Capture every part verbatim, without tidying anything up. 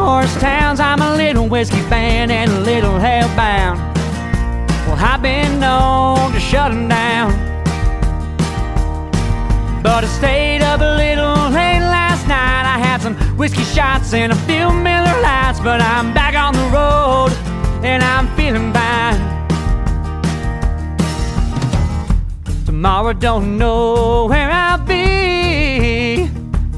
horse towns. I'm a little whiskey fan and a little hellbound. Well, I've been known to shut 'em down, but I stayed up a little late last night. I had some whiskey shots and a few Miller Lights, but I'm back on the road and I'm feeling fine. Tomorrow don't know where I'll be,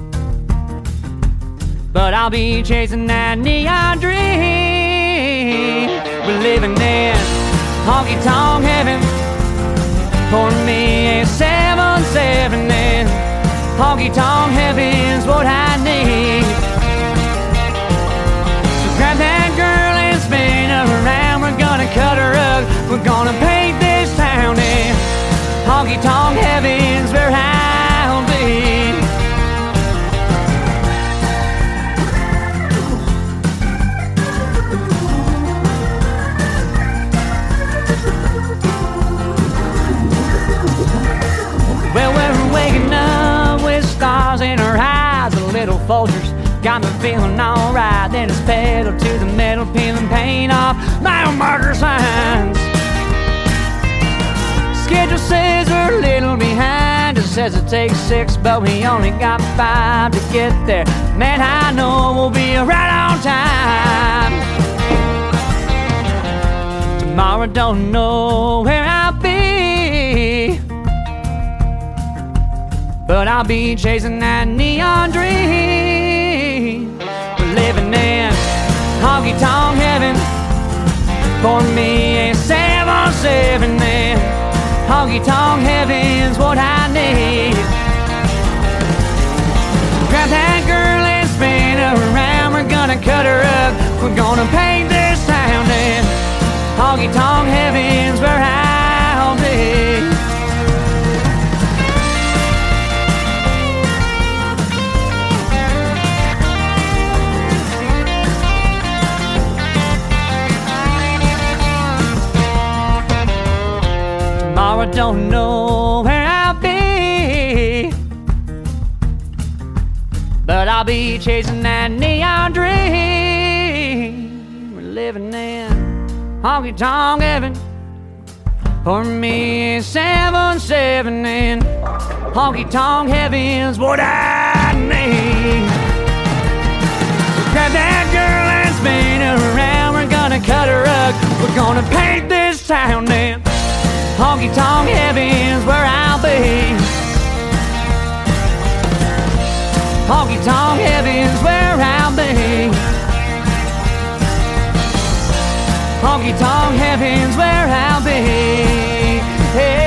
but I'll be chasing that neon dream. We're living in honky-tonk heaven. For me, a seven seven and honky-tonk heaven's what I need. So grab that girl and spin her around. We're gonna cut her up. We're gonna paint this town in honky-tonk heaven's where I'll be. Well, we're waking up with stars in our eyes, the little Folgers got me feeling alright. Then it's pedal to the metal, peeling paint off mile marker signs. Schedule says we're a little behind. It says it takes six, but we only got five to get there. Man, I know we'll be right on time. Tomorrow don't know where I'll be, but I'll be chasing that neon dream. We're living in honky-tonk heaven. For me, a seven seven and honky-tonk heaven's what I need. Grab that girl and spin her around. We're gonna cut her up. We're gonna paint this town in honky-tonk heaven's where I'll be. I don't know where I'll be, but I'll be chasing that neon dream. We're living in honky-tonk heaven. For me, seven seven and honky-tonk heaven's what I need. So grab that girl and spin her around. We're gonna cut her up. We're gonna paint this town in honky-tonk heaven's where I'll be. Honky-tonk heaven's where I'll be. Honky-tonk heaven's where I'll be. Hey.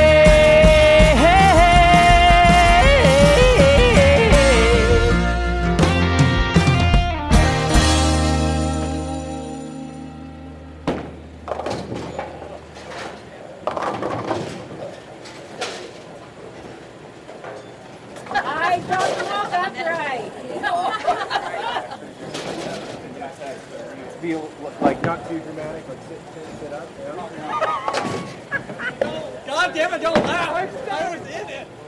Be like not too dramatic, like sit, sit, sit up. Yeah. God damn it, don't laugh! I was in it!